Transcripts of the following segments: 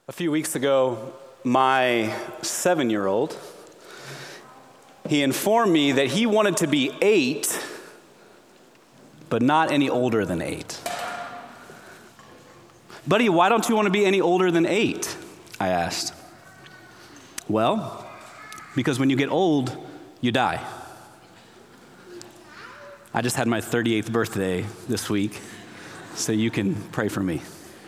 A few weeks ago, my 7-year-old, he informed me that he wanted to be 8, but not any older than 8. Buddy, why don't you want to be any older than 8? I asked. Well, because when you get old, you die. I just had my 38th birthday this week, so you can pray for me.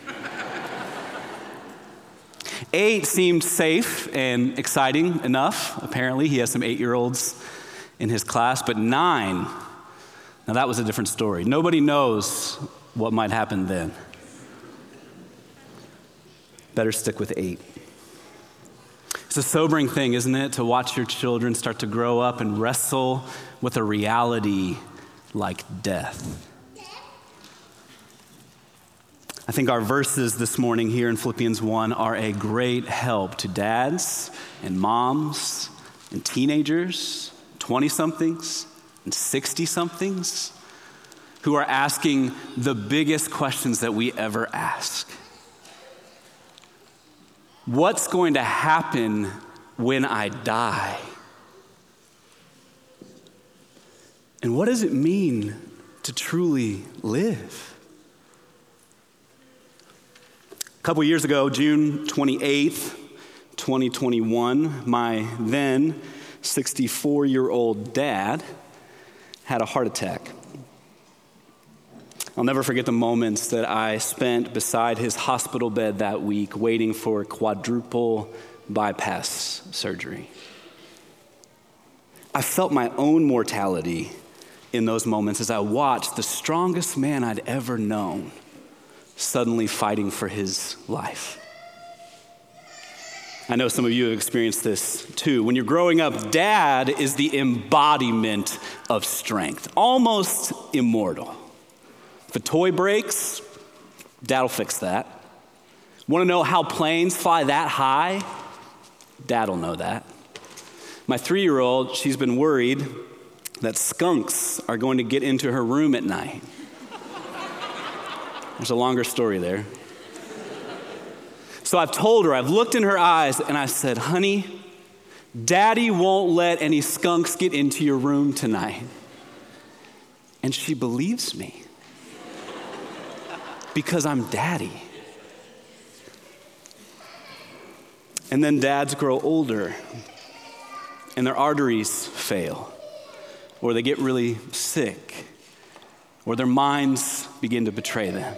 8 seemed safe and exciting enough. Apparently, he has some 8-year-olds in his class, but 9, now that was a different story. Nobody knows what might happen then. Better stick with 8. It's a sobering thing, isn't it, to watch your children start to grow up and wrestle with a reality like death. I think our verses this morning here in Philippians 1 are a great help to dads and moms and teenagers, 20-somethings and 60-somethings who are asking the biggest questions that we ever ask. What's going to happen when I die? And what does it mean to truly live? A couple years ago, June 28th, 2021, my then 64-year-old dad had a heart attack. I'll never forget the moments that I spent beside his hospital bed that week waiting for quadruple bypass surgery. I felt my own mortality in those moments as I watched the strongest man I'd ever known suddenly fighting for his life. I know some of you have experienced this too. When you're growing up, dad is the embodiment of strength, almost immortal. If a toy breaks, dad'll fix that. Want to know how planes fly that high? Dad'll know that. My 3-year-old, she's been worried that skunks are going to get into her room at night. There's a longer story there. So I've told her, I've looked in her eyes, and I said, honey, Daddy won't let any skunks get into your room tonight. And she believes me because I'm Daddy. And then dads grow older, and their arteries fail, or they get really sick, or their minds begin to betray them.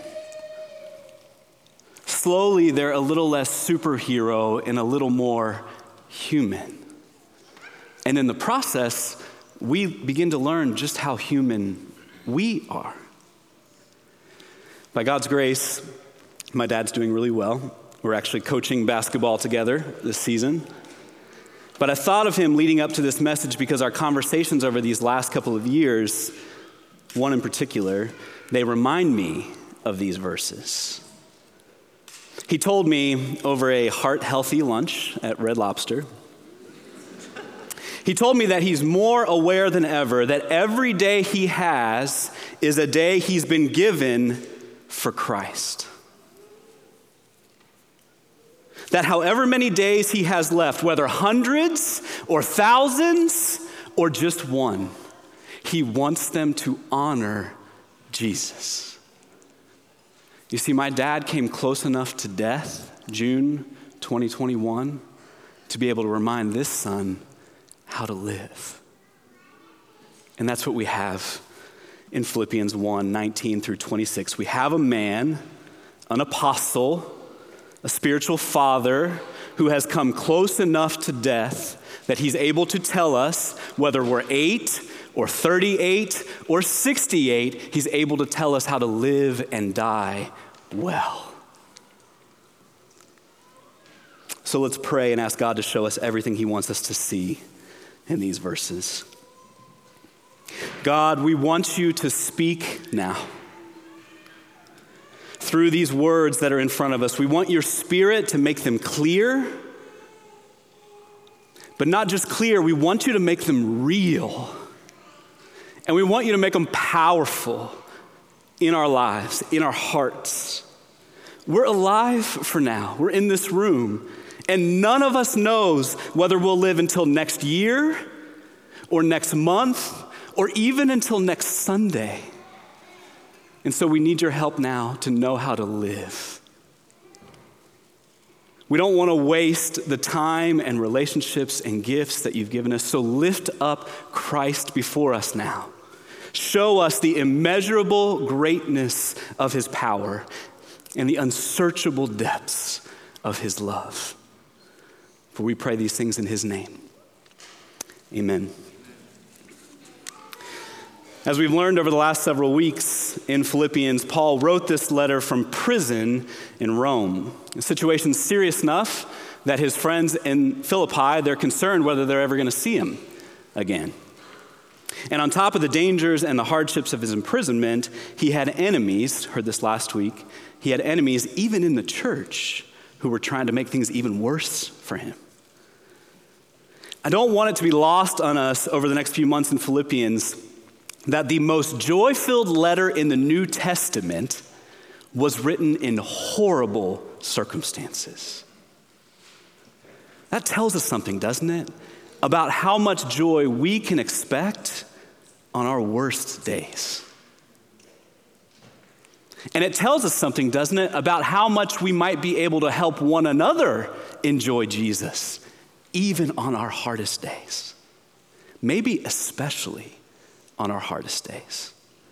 Slowly, they're a little less superhero and a little more human. And in the process, we begin to learn just how human we are. By God's grace, my dad's doing really well. We're actually coaching basketball together this season. But I thought of him leading up to this message because our conversations over these last couple of years, one in particular, they remind me of these verses. He told me over a heart-healthy lunch at Red Lobster, he told me that he's more aware than ever that every day he has is a day he's been given for Christ. That however many days he has left, whether hundreds or thousands or just one, he wants them to honor Jesus. You see, my dad came close enough to death, June 2021, to be able to remind this son how to live. And that's what we have in Philippians 1, 19 through 26. We have a man, an apostle, a spiritual father who has come close enough to death that he's able to tell us whether we're 8 or 38 or 68, he's able to tell us how to live and die well. So let's pray and ask God to show us everything he wants us to see in these verses. God, we want you to speak now. Through these words that are in front of us, we want your Spirit to make them clear, but not just clear, we want you to make them real. And we want you to make them powerful in our lives, in our hearts. We're alive for now. We're in this room. And none of us knows whether we'll live until next year or next month or even until next Sunday. And so we need your help now to know how to live. We don't want to waste the time and relationships and gifts that you've given us. So lift up Christ before us now. Show us the immeasurable greatness of his power and the unsearchable depths of his love. For we pray these things in his name. Amen. As we've learned over the last several weeks in Philippians, Paul wrote this letter from prison in Rome. The situation's serious enough that his friends in Philippi, they're concerned whether they're ever going to see him again. And on top of the dangers and the hardships of his imprisonment, he had enemies, heard this last week, he had enemies even in the church who were trying to make things even worse for him. I don't want it to be lost on us over the next few months in Philippians that the most joy-filled letter in the New Testament was written in horrible circumstances. That tells us something, doesn't it? About how much joy we can expect on our worst days. And it tells us something, doesn't it, about how much we might be able to help one another enjoy Jesus, even on our hardest days. Maybe especially on our hardest days.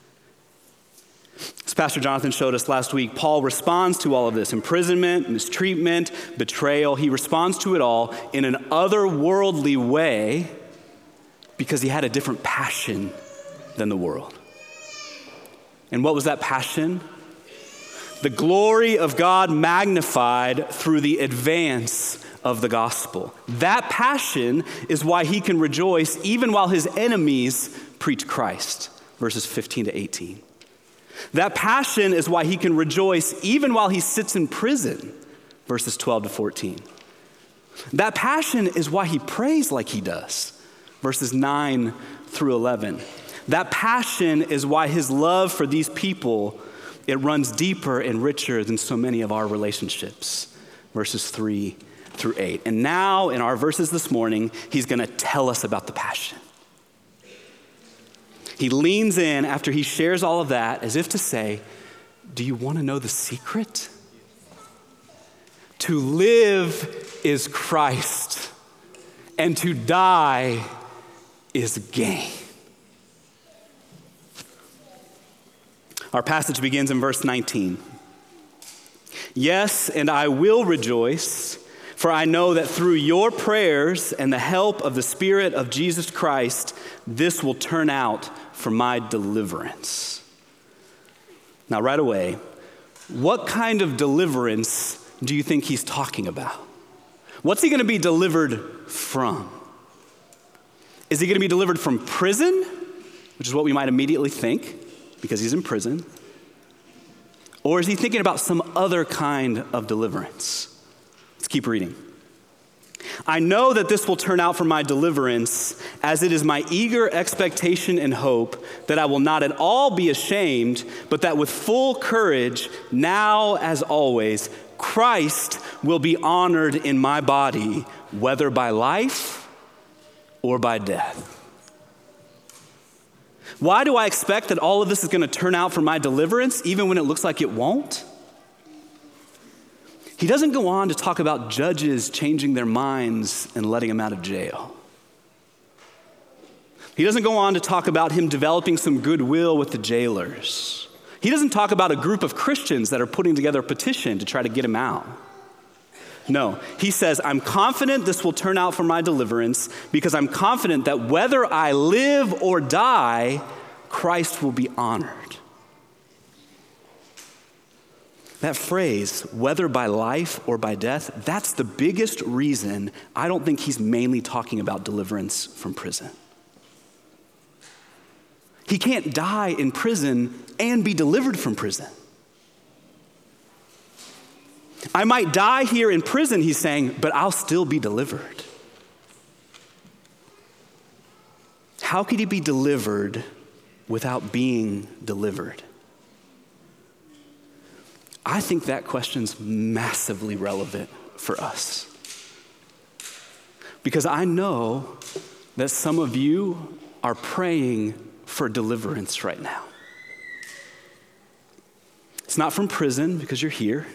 As Pastor Jonathan showed us last week, Paul responds to all of this: imprisonment, mistreatment, betrayal. He responds to it all in an otherworldly way because he had a different passion than the world. And what was that passion? The glory of God magnified through the advance of the gospel. That passion is why he can rejoice even while his enemies preach Christ, verses 15 to 18. That passion is why he can rejoice even while he sits in prison, verses 12 to 14. That passion is why he prays like he does, verses 9 through 11. That passion is why his love for these people, it runs deeper and richer than so many of our relationships, verses 3 through 8. And now in our verses this morning, he's going to tell us about the passion. He leans in after he shares all of that as if to say, do you want to know the secret? To live is Christ, and to die is gain. Our passage begins in verse 19. Yes, and I will rejoice, for I know that through your prayers and the help of the Spirit of Jesus Christ, this will turn out for my deliverance. Now, right away, what kind of deliverance do you think he's talking about? What's he going to be delivered from? Is he going to be delivered from prison, which is what we might immediately think, because he's in prison? Or is he thinking about some other kind of deliverance? Let's keep reading. I know that this will turn out for my deliverance, as it is my eager expectation and hope that I will not at all be ashamed, but that with full courage, now as always, Christ will be honored in my body, whether by life or by death. Why do I expect that all of this is going to turn out for my deliverance, even when it looks like it won't? He doesn't go on to talk about judges changing their minds and letting him out of jail. He doesn't go on to talk about him developing some goodwill with the jailers. He doesn't talk about a group of Christians that are putting together a petition to try to get him out. No, he says, I'm confident this will turn out for my deliverance because I'm confident that whether I live or die, Christ will be honored. That phrase, whether by life or by death, that's the biggest reason I don't think he's mainly talking about deliverance from prison. He can't die in prison and be delivered from prison. I might die here in prison, he's saying, but I'll still be delivered. How could he be delivered without being delivered? I think that question's massively relevant for us. Because I know that some of you are praying for deliverance right now. It's not from prison because you're here.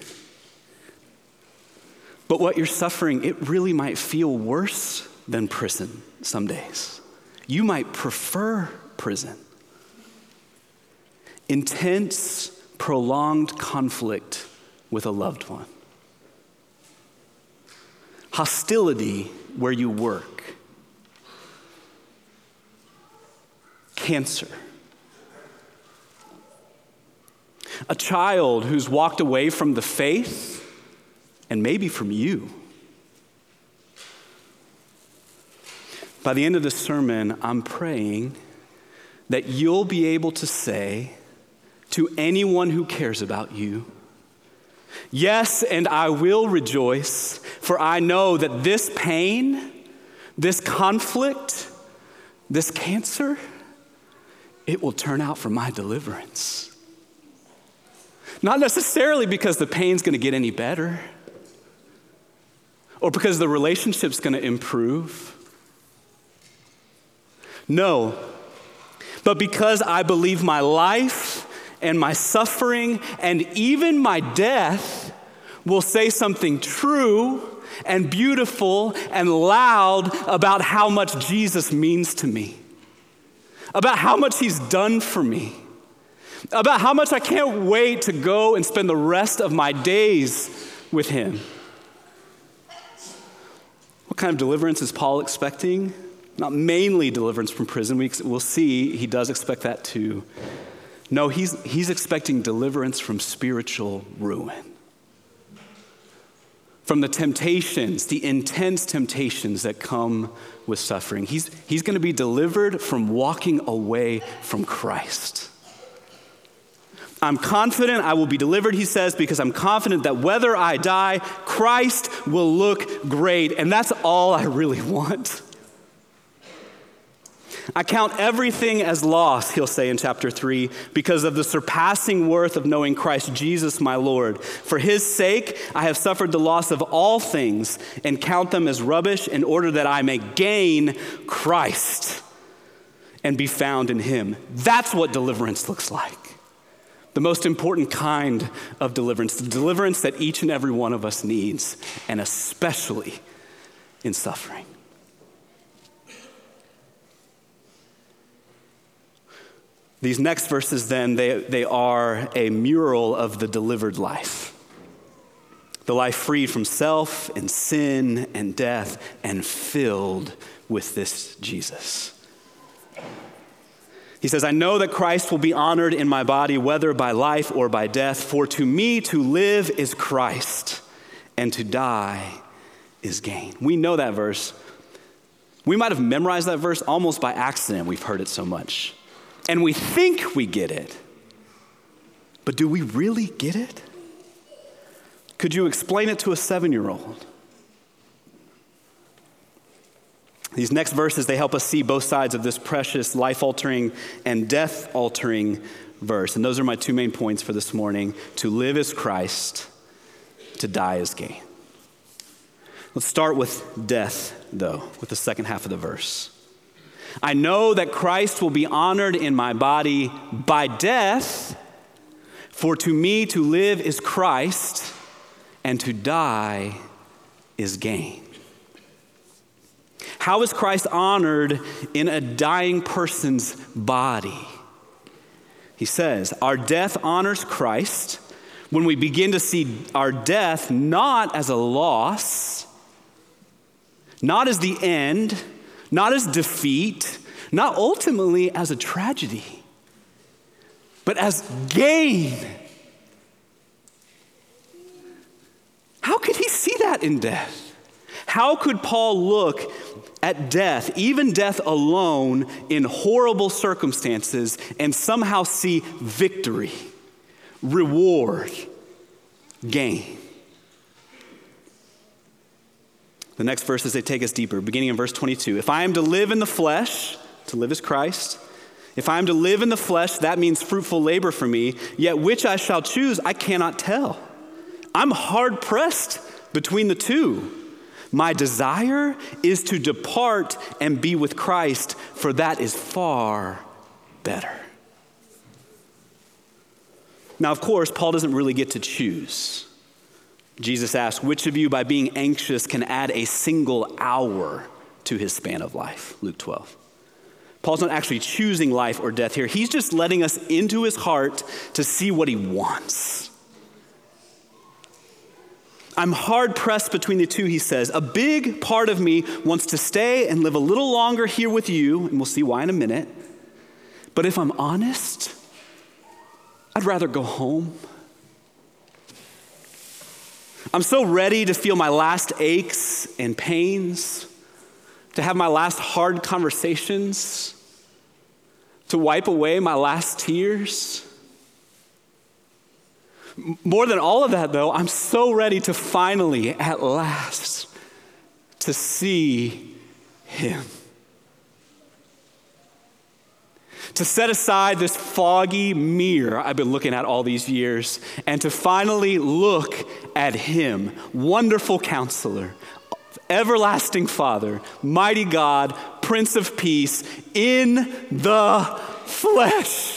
But what you're suffering, it really might feel worse than prison some days. You might prefer prison. Intense, prolonged conflict with a loved one. Hostility where you work. Cancer. A child who's walked away from the faith and maybe from you. By the end of this sermon, I'm praying that you'll be able to say to anyone who cares about you, yes, and I will rejoice, for I know that this pain, this conflict, this cancer, it will turn out for my deliverance. Not necessarily because the pain's going to get any better or because the relationship's going to improve. No, but because I believe my life and my suffering and even my death will say something true and beautiful and loud about how much Jesus means to me, about how much he's done for me, about how much I can't wait to go and spend the rest of my days with him. What kind of deliverance is Paul expecting? Not mainly deliverance from prison. We'll see he does expect that too. No, he's expecting deliverance from spiritual ruin. From the temptations, the intense temptations that come with suffering. He's going to be delivered from walking away from Christ. I'm confident I will be delivered, he says, because I'm confident that whether I die, Christ will look great. And that's all I really want. I count everything as loss, he'll say in chapter 3, because of the surpassing worth of knowing Christ Jesus my Lord. For his sake, I have suffered the loss of all things and count them as rubbish in order that I may gain Christ and be found in him. That's what deliverance looks like. The most important kind of deliverance, the deliverance that each and every one of us needs, and especially in suffering. These next verses then, they are a mural of the delivered life. The life freed from self and sin and death and filled with this Jesus. He says, I know that Christ will be honored in my body, whether by life or by death. For to me to live is Christ, and to die is gain. We know that verse. We might have memorized that verse almost by accident. We've heard it so much. And we think we get it. But do we really get it? Could you explain it to a 7-year-old? These next verses, they help us see both sides of this precious life-altering and death-altering verse. And those are my two main points for this morning. To live is Christ, to die is gain. Let's start with death, though, with the second half of the verse. I know that Christ will be honored in my body by death, for to me to live is Christ, and to die is gain. How is Christ honored in a dying person's body? He says, our death honors Christ when we begin to see our death not as a loss, not as the end, not as defeat, not ultimately as a tragedy, but as gain. How could he see that in death? How could Paul look at death, even death alone, in horrible circumstances and somehow see victory, reward, gain? The next verses, they take us deeper, beginning in verse 22. If I am to live in the flesh, to live is Christ, If I am to live in the flesh, that means fruitful labor for me, yet which I shall choose, I cannot tell. I'm hard pressed between the two. My desire is to depart and be with Christ, for that is far better. Now, of course, Paul doesn't really get to choose. Jesus asked, which of you by being anxious can add a single hour to his span of life? Luke 12. Paul's not actually choosing life or death here. He's just letting us into his heart to see what he wants. I'm hard pressed between the two, he says. A big part of me wants to stay and live a little longer here with you, and we'll see why in a minute. But if I'm honest, I'd rather go home. I'm so ready to feel my last aches and pains, to have my last hard conversations, to wipe away my last tears. More than all of that, though, I'm so ready to finally, at last, to see him. To set aside this foggy mirror I've been looking at all these years and to finally look at him, wonderful counselor, everlasting Father, mighty God, Prince of Peace, in the flesh.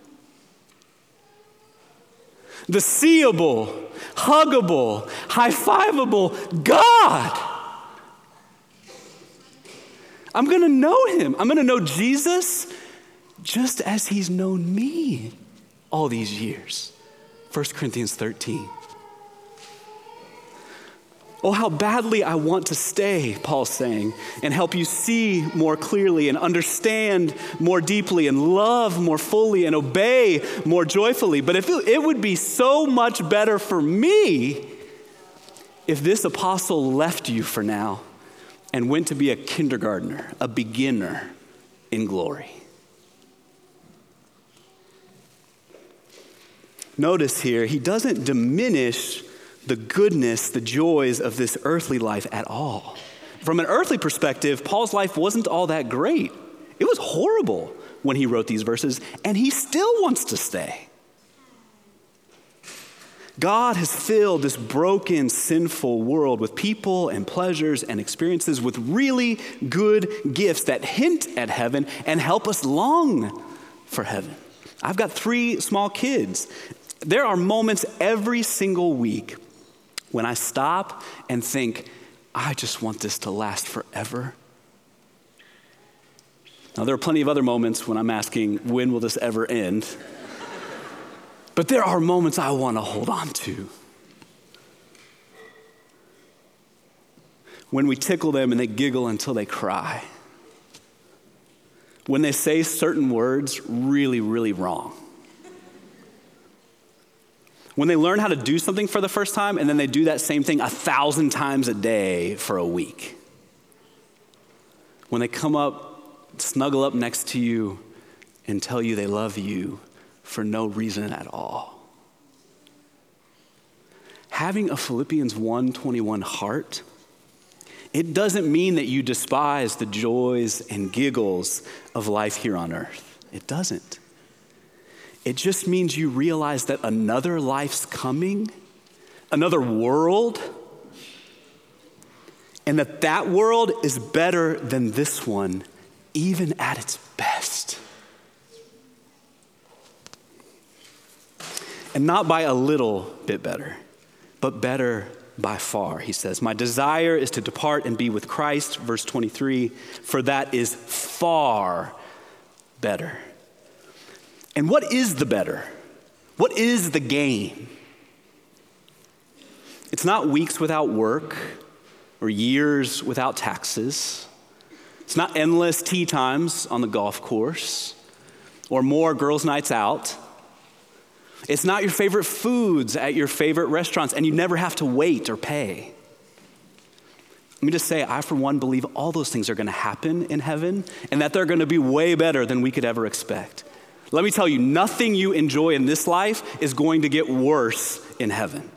The seeable, huggable, high-fivable God. I'm going to know him. I'm going to know Jesus just as he's known me all these years. 1 Corinthians 13. Oh, how badly I want to stay, Paul's saying, and help you see more clearly and understand more deeply and love more fully and obey more joyfully. But if it would be so much better for me if this apostle left you for now and went to be a kindergartner, a beginner in glory. Notice here, he doesn't diminish the goodness, the joys of this earthly life at all. From an earthly perspective, Paul's life wasn't all that great. It was horrible when he wrote these verses, and he still wants to stay. God has filled this broken, sinful world with people and pleasures and experiences with really good gifts that hint at heaven and help us long for heaven. I've got 3 small kids. There are moments every single week when I stop and think, I just want this to last forever. Now, there are plenty of other moments when I'm asking, when will this ever end? But there are moments I want to hold on to. When we tickle them and they giggle until they cry. When they say certain words really, really wrong. When they learn how to do something for the first time and then they do that same thing 1,000 times a day for a week. When they come up, snuggle up next to you and tell you they love you for no reason at all. Having a Philippians 1:21 heart, it doesn't mean that you despise the joys and giggles of life here on earth. It doesn't. It just means you realize that another life's coming, another world, and that world is better than this one, even at its best. And not by a little bit better, but better by far, he says. My desire is to depart and be with Christ, verse 23, for that is far better. And what is the better? What is the gain? It's not weeks without work or years without taxes. It's not endless tea times on the golf course or more girls' nights out. It's not your favorite foods at your favorite restaurants and you never have to wait or pay. Let me just say, I for one believe all those things are going to happen in heaven and that they're going to be way better than we could ever expect. Let me tell you, nothing you enjoy in this life is going to get worse in heaven.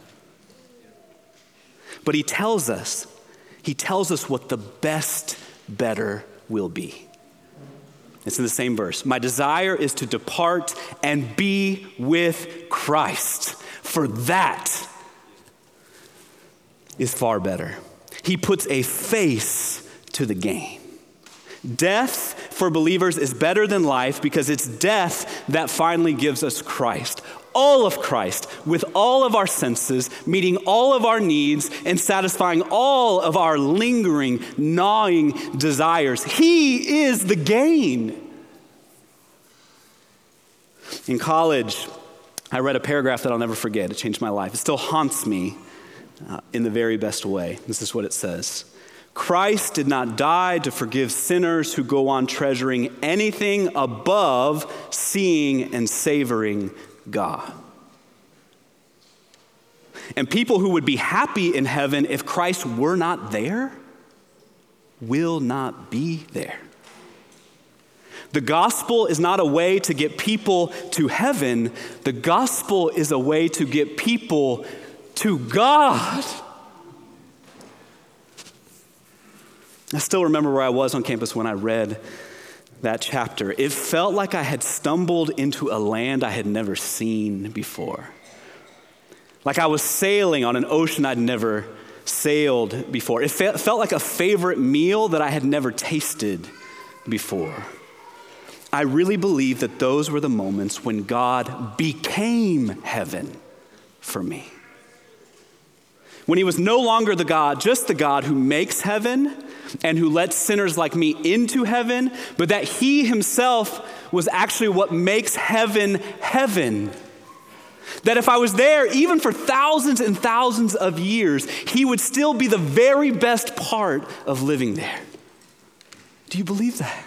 But he tells us what the best better will be. It's in the same verse. My desire is to depart and be with Christ, for that is far better. He puts a face to the gain. Death for believers is better than life because it's death that finally gives us Christ. All of Christ, with all of our senses, meeting all of our needs and satisfying all of our lingering, gnawing desires. He is the gain. In college, I read a paragraph that I'll never forget. It changed my life. It still haunts me in the very best way. This is what it says. Christ did not die to forgive sinners who go on treasuring anything above seeing and savoring God. And people who would be happy in heaven if Christ were not there will not be there. The gospel is not a way to get people to heaven. The gospel is a way to get people to God. I still remember where I was on campus when I read that chapter. It felt like I had stumbled into a land I had never seen before. Like I was sailing on an ocean I'd never sailed before. It felt like a favorite meal that I had never tasted before. I really believe that those were the moments when God became heaven for me. When he was no longer the God, just the God who makes heaven and who lets sinners like me into heaven, but that he himself was actually what makes heaven heaven. That if I was there, even for thousands and thousands of years, he would still be the very best part of living there. Do you believe that?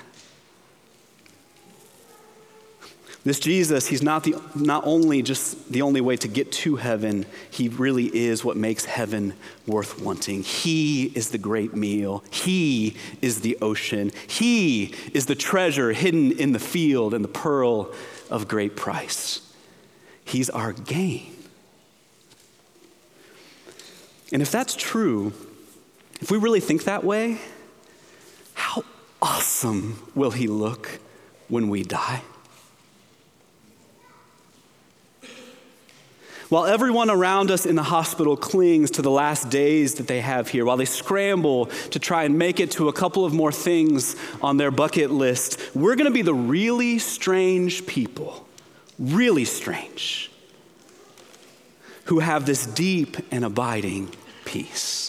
This Jesus, he's not only just the only way to get to heaven, he really is what makes heaven worth wanting. He is the great meal. He is the ocean. He is the treasure hidden in the field and the pearl of great price. He's our gain. And if that's true, if we really think that way, how awesome will he look when we die? While everyone around us in the hospital clings to the last days that they have here, while they scramble to try and make it to a couple of more things on their bucket list, we're going to be the really strange people, really strange, who have this deep and abiding peace,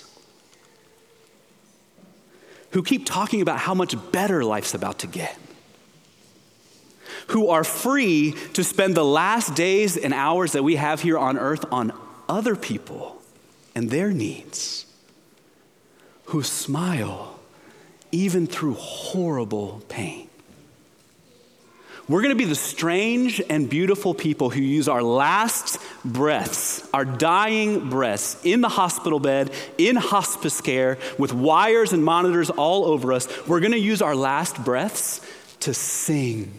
who keep talking about how much better life's about to get, who are free to spend the last days and hours that we have here on earth on other people and their needs, who smile even through horrible pain. We're going to be the strange and beautiful people who use our last breaths, our dying breaths, in the hospital bed, in hospice care, with wires and monitors all over us. We're going to use our last breaths to sing.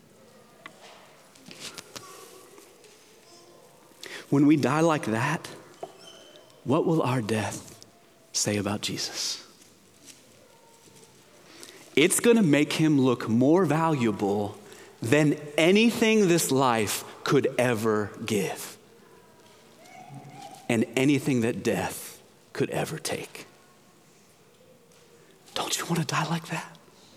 When we die like that, what will our death say about Jesus? It's going to make him look more valuable than anything this life could ever give, and anything that death could ever take. Don't you want to die like that?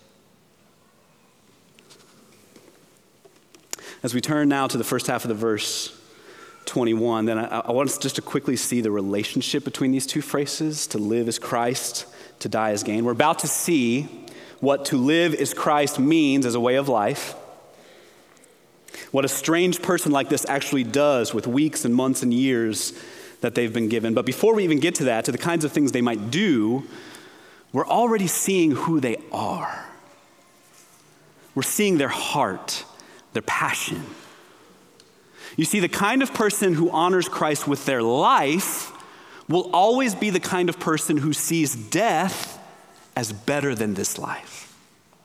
As we turn now to the first half of the verse 21, then I want us just to quickly see the relationship between these two phrases, to live as Christ, to die as gain. We're about to see what to live as Christ means as a way of life, what a strange person like this actually does with weeks and months and years that they've been given. But before we even get to that, to the kinds of things they might do, we're already seeing who they are. We're seeing their heart, their passion. You see, the kind of person who honors Christ with their life will always be the kind of person who sees death as better than this life.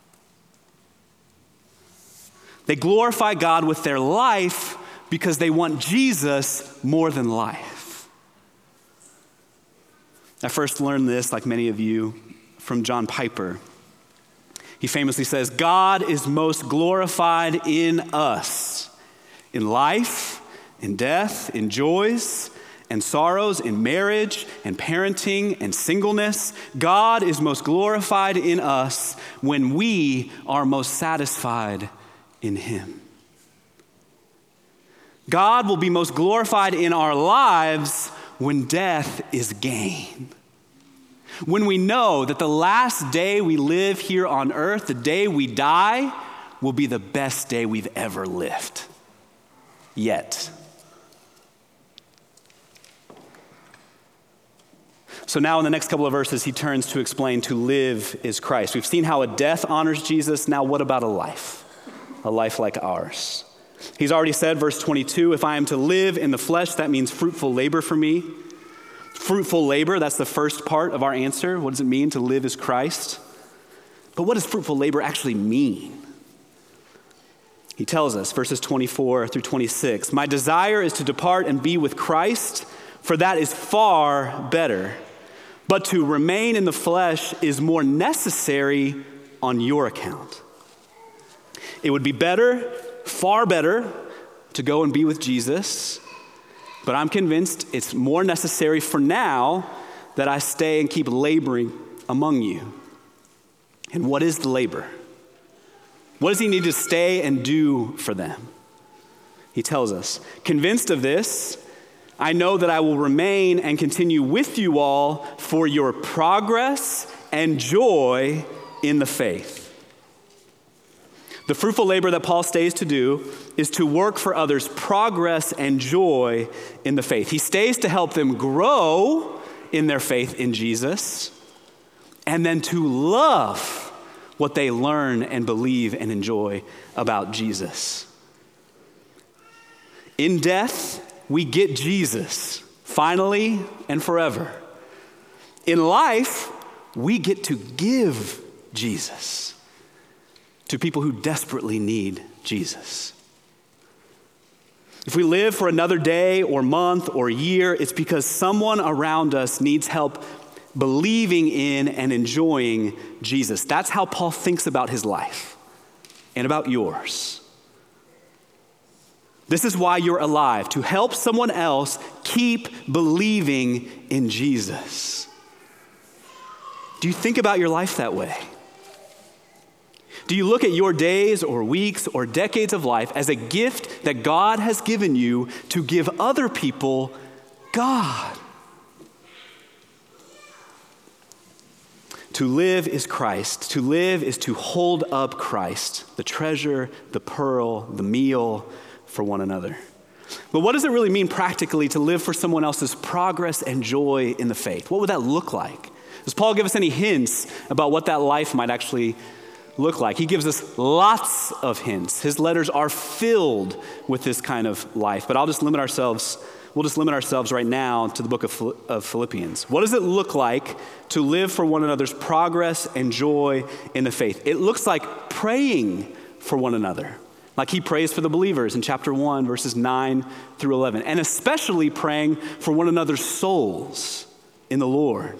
They glorify God with their life because they want Jesus more than life. I first learned this, like many of you, from John Piper. He famously says, God is most glorified in us, in life, in death, in joys and sorrows, in marriage and parenting and singleness. God is most glorified in us when we are most satisfied in him. God will be most glorified in our lives when death is gain. When we know that the last day we live here on earth, the day we die, will be the best day we've ever lived. Yet. So now in the next couple of verses, he turns to explain to live is Christ. We've seen how a death honors Jesus. Now what about a life? A life like ours. He's already said, verse 22, if I am to live in the flesh, that means fruitful labor for me. Fruitful labor, that's the first part of our answer. What does it mean to live as Christ? But what does fruitful labor actually mean? He tells us, verses 24 through 26, my desire is to depart and be with Christ, for that is far better. But to remain in the flesh is more necessary on your account. It would be better, far better, to go and be with Jesus, but I'm convinced it's more necessary for now that I stay and keep laboring among you. And what is the labor? What does he need to stay and do for them? He tells us, convinced of this, I know that I will remain and continue with you all for your progress and joy in the faith. The fruitful labor that Paul stays to do is to work for others' progress and joy in the faith. He stays to help them grow in their faith in Jesus, and then to love what they learn and believe and enjoy about Jesus. In death, we get Jesus, finally and forever. In life, we get to give Jesus to people who desperately need Jesus. If we live for another day or month or year, it's because someone around us needs help believing in and enjoying Jesus. That's how Paul thinks about his life and about yours. This is why you're alive, to help someone else keep believing in Jesus. Do you think about your life that way? Do you look at your days or weeks or decades of life as a gift that God has given you to give other people God? To live is Christ. To live is to hold up Christ, the treasure, the pearl, the meal for one another. But what does it really mean practically to live for someone else's progress and joy in the faith? What would that look like? Does Paul give us any hints about what that life might actually look like? He gives us lots of hints. His letters are filled with this kind of life, but we'll just limit ourselves right now to the book of Philippians. What does it look like to live for one another's progress and joy in the faith? It looks like praying for one another, like he prays for the believers in chapter 1, verses 9 through 11, and especially praying for one another's souls in the Lord.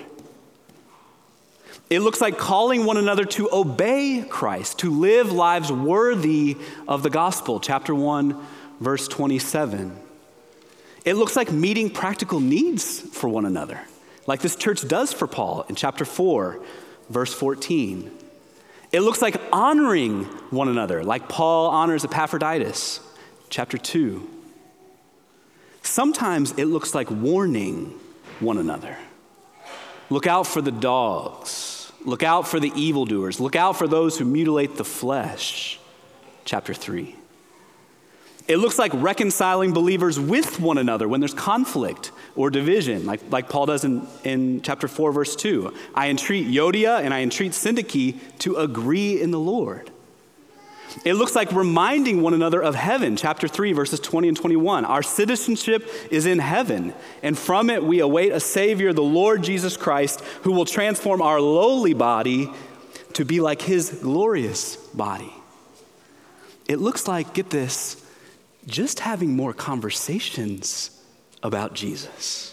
It looks like calling one another to obey Christ, to live lives worthy of the gospel, chapter 1, verse 27. It looks like meeting practical needs for one another, like this church does for Paul in chapter 4, verse 14. It looks like honoring one another, like Paul honors Epaphroditus, chapter 2. Sometimes it looks like warning one another. Look out for the dogs. Look out for the evildoers. Look out for those who mutilate the flesh, chapter 3. It looks like reconciling believers with one another when there's conflict or division, like Paul does in chapter 4, verse 2. I entreat Euodia and I entreat Syntyche to agree in the Lord. It looks like reminding one another of heaven, chapter 3, verses 20 and 21. Our citizenship is in heaven, and from it we await a Savior, the Lord Jesus Christ, who will transform our lowly body to be like his glorious body. It looks like, get this, just having more conversations about Jesus.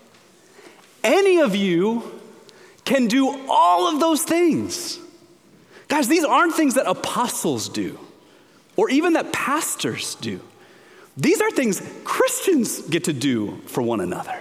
Any of you can do all of those things. Guys, these aren't things that apostles do or even that pastors do. These are things Christians get to do for one another.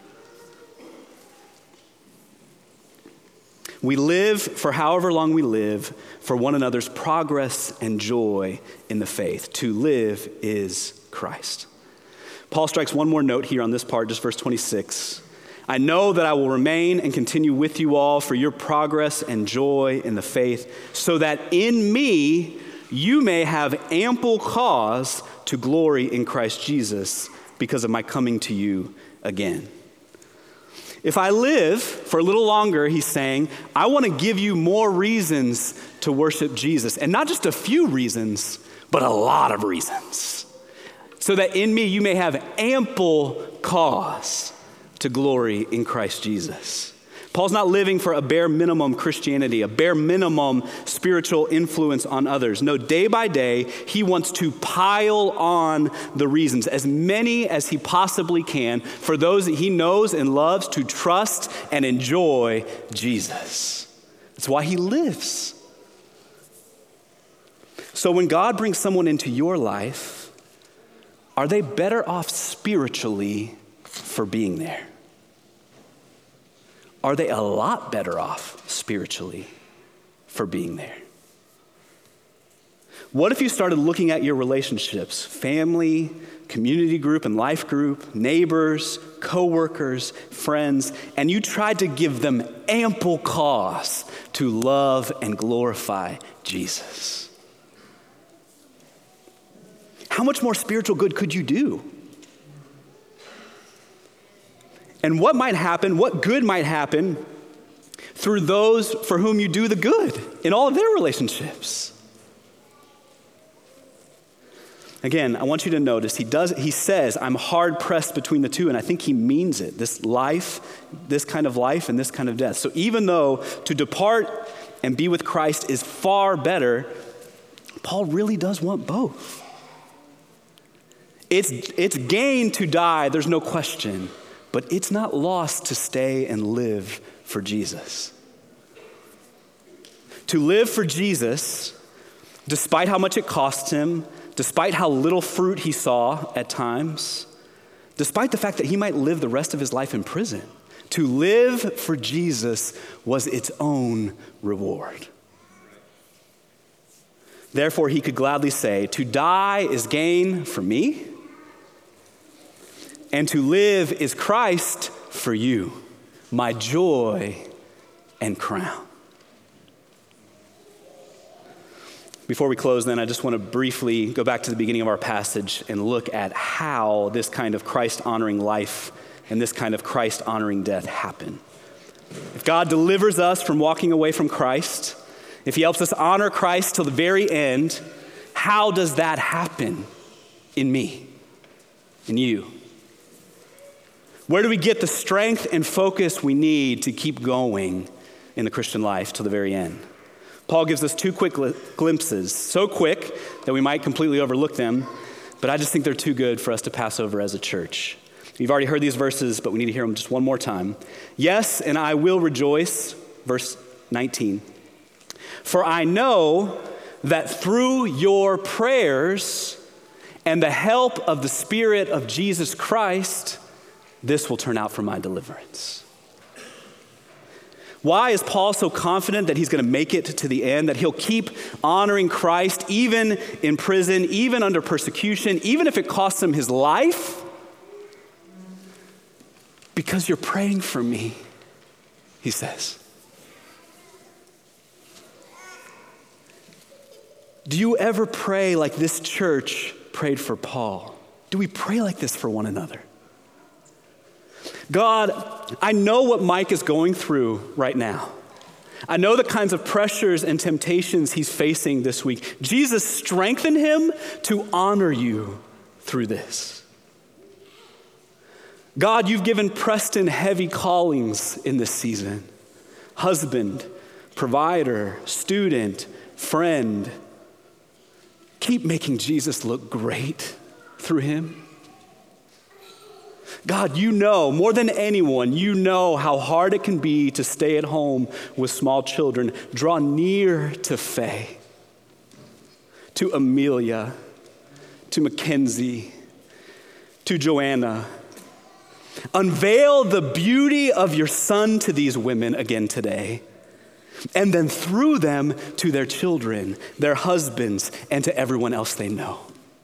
We live for however long we live for one another's progress and joy in the faith. To live is Christ. Paul strikes one more note here on this part, just verse 26. I know that I will remain and continue with you all for your progress and joy in the faith, so that in me you may have ample cause to glory in Christ Jesus because of my coming to you again. If I live for a little longer, he's saying, I want to give you more reasons to worship Jesus. And not just a few reasons, but a lot of reasons. So that in me you may have ample cause to glory in Christ Jesus. Paul's not living for a bare minimum Christianity, a bare minimum spiritual influence on others. No, day by day, he wants to pile on the reasons, as many as he possibly can, for those that he knows and loves to trust and enjoy Jesus. That's why he lives. So when God brings someone into your life, are they better off spiritually for being there? Are they a lot better off spiritually for being there? What if you started looking at your relationships, family, community group and life group, neighbors, coworkers, friends, and you tried to give them ample cause to love and glorify Jesus? How much more spiritual good could you do? And what might happen, what good might happen through those for whom you do the good in all of their relationships? Again, I want you to notice, he says, I'm hard pressed between the two, and I think he means it. This kind of life and this kind of death. So even though to depart and be with Christ is far better, Paul really does want both. It's gain to die, there's no question. But it's not lost to stay and live for Jesus. To live for Jesus, despite how much it cost him, despite how little fruit he saw at times, despite the fact that he might live the rest of his life in prison, to live for Jesus was its own reward. Therefore, he could gladly say, to die is gain for me, and to live is Christ for you, my joy and crown. Before we close then, I just want to briefly go back to the beginning of our passage and look at how this kind of Christ-honoring life and this kind of Christ-honoring death happen. If God delivers us from walking away from Christ, if he helps us honor Christ till the very end, how does that happen in me, in you? Where do we get the strength and focus we need to keep going in the Christian life till the very end? Paul gives us two quick glimpses, so quick that we might completely overlook them, but I just think they're too good for us to pass over as a church. You've already heard these verses, but we need to hear them just one more time. Yes, and I will rejoice, verse 19. For I know that through your prayers and the help of the Spirit of Jesus Christ, this will turn out for my deliverance. Why is Paul so confident that he's going to make it to the end, that he'll keep honoring Christ even in prison, even under persecution, even if it costs him his life? Because you're praying for me, he says. Do you ever pray like this church prayed for Paul? Do we pray like this for one another? God, I know what Mike is going through right now. I know the kinds of pressures and temptations he's facing this week. Jesus, strengthen him to honor you through this. God, you've given Preston heavy callings in this season. Husband, provider, student, friend. Keep making Jesus look great through him. God, you know, more than anyone, you know how hard it can be to stay at home with small children. Draw near to Faye, to Amelia, to Mackenzie, to Joanna. Unveil the beauty of your Son to these women again today, and then through them to their children, their husbands, and to everyone else they know.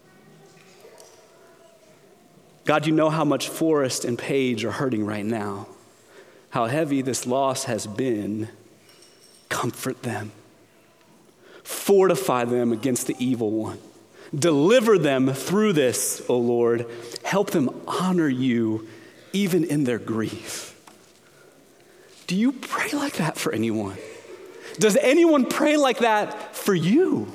God, you know how much Forrest and Paige are hurting right now, how heavy this loss has been. Comfort them. Fortify them against the evil one. Deliver them through this, O Lord. Help them honor you even in their grief. Do you pray like that for anyone? Does anyone pray like that for you?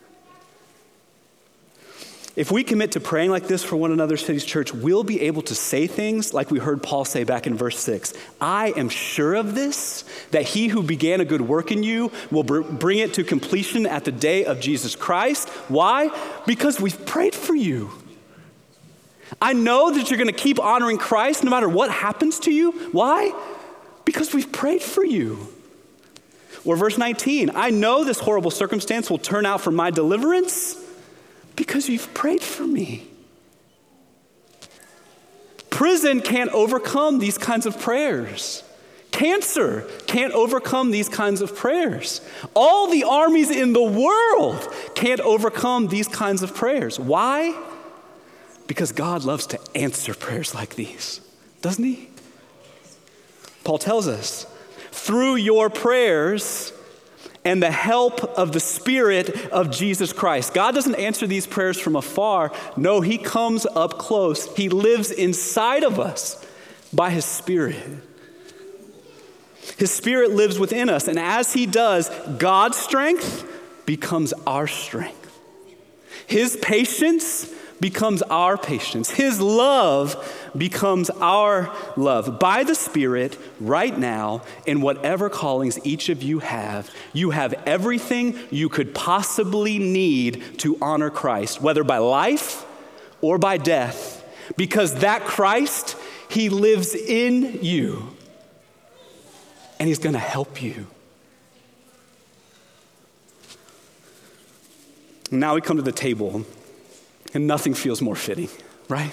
If we commit to praying like this for one another, Cities Church, we'll be able to say things like we heard Paul say back in verse 6. I am sure of this, that he who began a good work in you will bring it to completion at the day of Jesus Christ. Why? Because we've prayed for you. I know that you're going to keep honoring Christ no matter what happens to you. Why? Because we've prayed for you. Or verse 19, I know this horrible circumstance will turn out for my deliverance because you've prayed for me. Prison can't overcome these kinds of prayers. Cancer can't overcome these kinds of prayers. All the armies in the world can't overcome these kinds of prayers. Why? Because God loves to answer prayers like these, doesn't he? Paul tells us, through your prayers and the help of the Spirit of Jesus Christ. God doesn't answer these prayers from afar. No, he comes up close. He lives inside of us by his Spirit. His Spirit lives within us, and as he does, God's strength becomes our strength. His patience becomes our patience. His love becomes our love. By the Spirit, right now, in whatever callings each of you have everything you could possibly need to honor Christ, whether by life or by death, because that Christ, he lives in you, and he's going to help you. Now we come to the table, and nothing feels more fitting, right?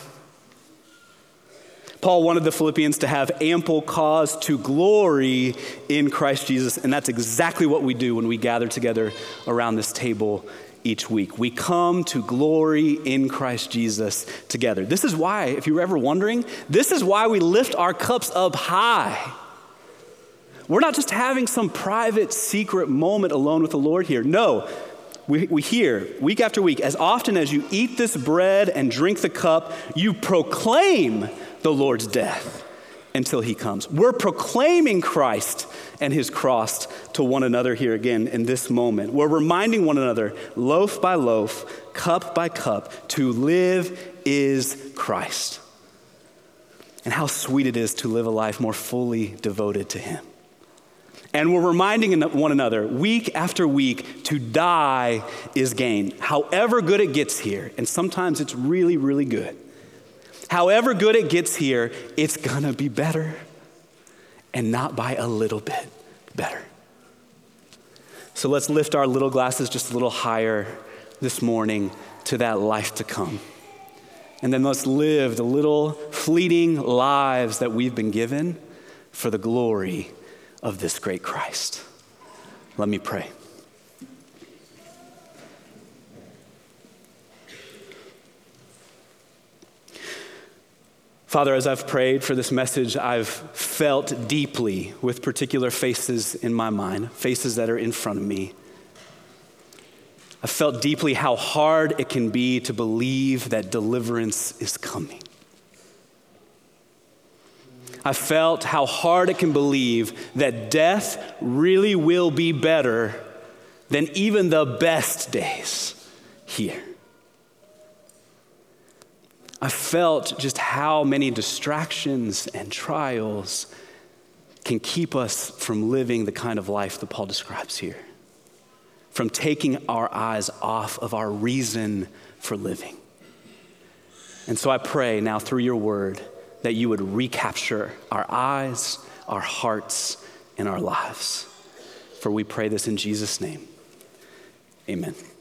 Paul wanted the Philippians to have ample cause to glory in Christ Jesus, and that's exactly what we do when we gather together around this table each week. We come to glory in Christ Jesus together. This is why, if you were ever wondering, this is why we lift our cups up high. We're not just having some private, secret moment alone with the Lord here. No. We hear week after week, as often as you eat this bread and drink the cup, you proclaim the Lord's death until he comes. We're proclaiming Christ and his cross to one another here again in this moment. We're reminding one another, loaf by loaf, cup by cup, to live is Christ. And how sweet it is to live a life more fully devoted to him. And we're reminding one another week after week, to die is gain. However good it gets here, and sometimes it's really, really good. However good it gets here, it's gonna be better, and not by a little bit better. So let's lift our little glasses just a little higher this morning to that life to come. And then let's live the little fleeting lives that we've been given for the glory of this great Christ. Let me pray. Father, as I've prayed for this message, I've felt deeply with particular faces in my mind, faces that are in front of me. I felt deeply how hard it can be to believe that deliverance is coming. I felt how hard it can believe that death really will be better than even the best days here. I felt just how many distractions and trials can keep us from living the kind of life that Paul describes here, from taking our eyes off of our reason for living. And so I pray now through your word that you would recapture our eyes, our hearts, and our lives. For we pray this in Jesus' name. Amen.